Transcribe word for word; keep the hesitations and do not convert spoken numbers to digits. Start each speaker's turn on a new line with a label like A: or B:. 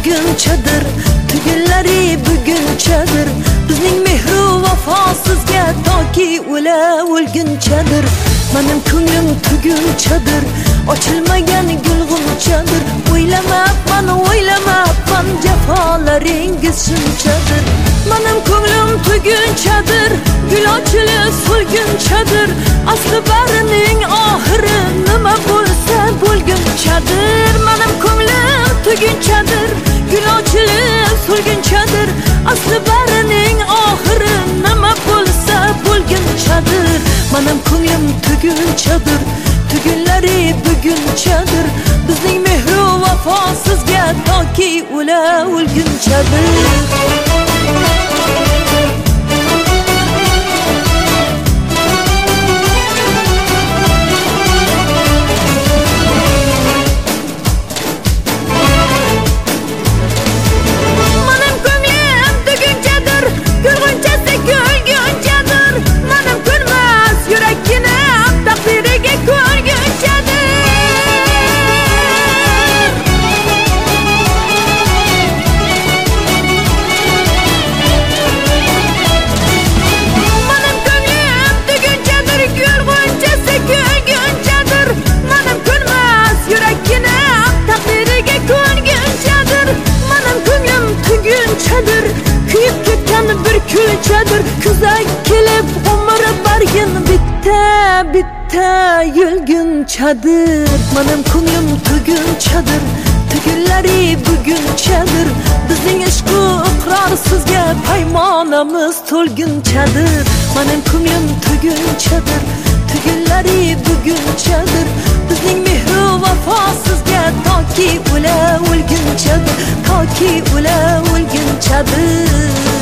A: tugunchadir, tugunlari bugunchadir. Bizning mehru vafosizga toki o'la o'lgunchadir. Mening ko'nglim tugunchadir, ochilmagan gulg'unchadir. O'ylamabman, o'ylamabman, jafolaringiz shunchadir. Mening ko'nglim tugunchadir, gul ochilib so'lgunchadir. Asli barining oxiri nima bo'lsa bo'lgunchadir. Mening ko'nglim tugunchadir, gul ochilib so'lgunchadir. Asli barining oxiri nima bo'lsa bo'lgunchadir. Mening ko'nglim tugunchadir, tugunlari bugunchadir. Bizning mehru vafosizga toki o'la o'lgunchadir. Kuyib ketgan bir kulchadir, kuzak kelib umr bargin bitta bitta yulgunchadir. Mening ko'nglim tugunchadir, tugunlari bugunchadir. Bizning ishq u iqror sizga paymonamiz to'lgunchadir. Mening ko'nglim tugunchadir, tugunlari bugunchadir. Bizning mehru vafosizga toki o'la o'lgunchadir, toki o'la o'lgunchadir.